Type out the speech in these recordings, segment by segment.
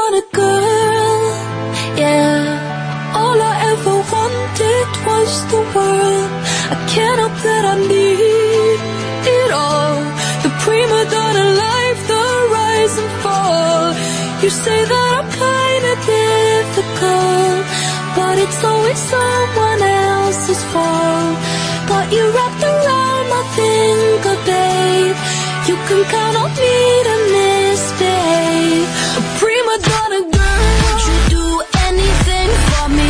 donna girl, yeah. All I ever wanted was the world. I can't help that I need it all. The prima donna life, the rise and fall. You say that I'm kinda difficult, but it's always someone else's fault. Got you wrapped around my finger, babe. You can count on me to misbehave. A prima donna girl. Would you do anything for me?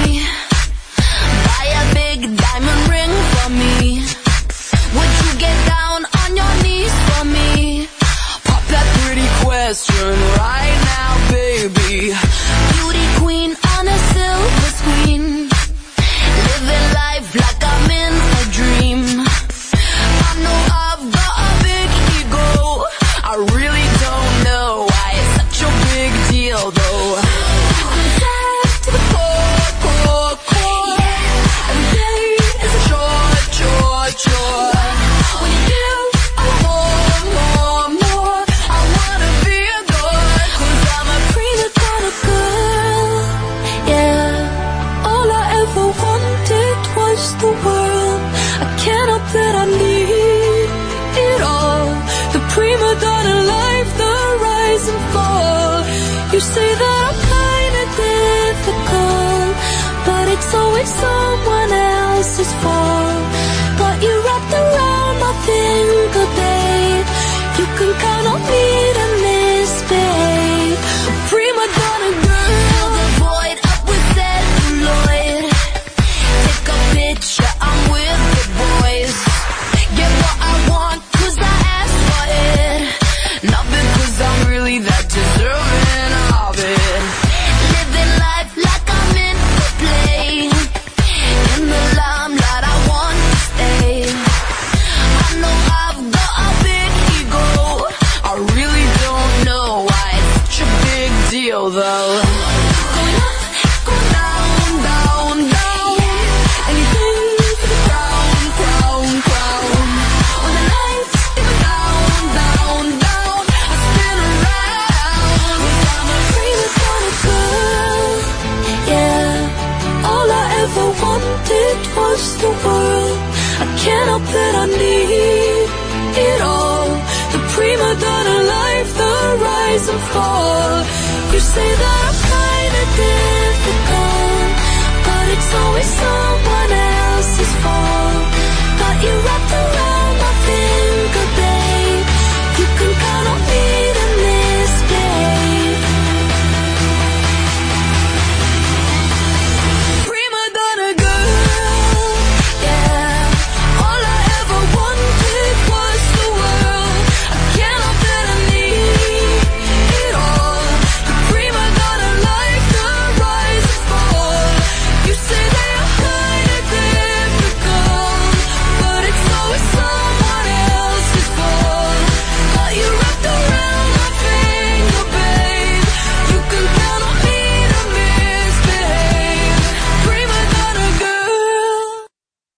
Buy a big diamond ring for me? Would you get down on your knees for me? Pop that pretty question right now, baby. Beauty queen on a silver screen, living life like I'm in a dream. I know I've got a big ego. I really don't know why it's such a big deal, though. To the core. Every day is a chore. When you give, I want more. I wanna be adored, 'cause I'm a prima donna girl, yeah. All I ever wanted was the world. I can't help that I need it all. The prima donna life, the rise and fall. You say that I'm kinda difficult, but it's always someone else's fault. Got you wrapped around my finger, babe. You can count on me to misbehave. A prima donna girl. Fill the void up with celluloid. Take a picture, I'm with the boys. Get what I want, 'cause I asked for it. Not because I'm really that deserving of it. Living life like I'm in for play. In the limelight, I want to stay. I know I've got a big ego. I really don't know why it's such a big deal, though. Going up, going down. Anything for the crown. When the lights go down, I spin around. 'Cause I'm a prima donna girl, yeah. All I ever wanted was the world. I can't help that I need it all. The prima donna life, the rise and fall. You say that I'm kinda difficult, but it's always someone else's fault. Got you wrapped around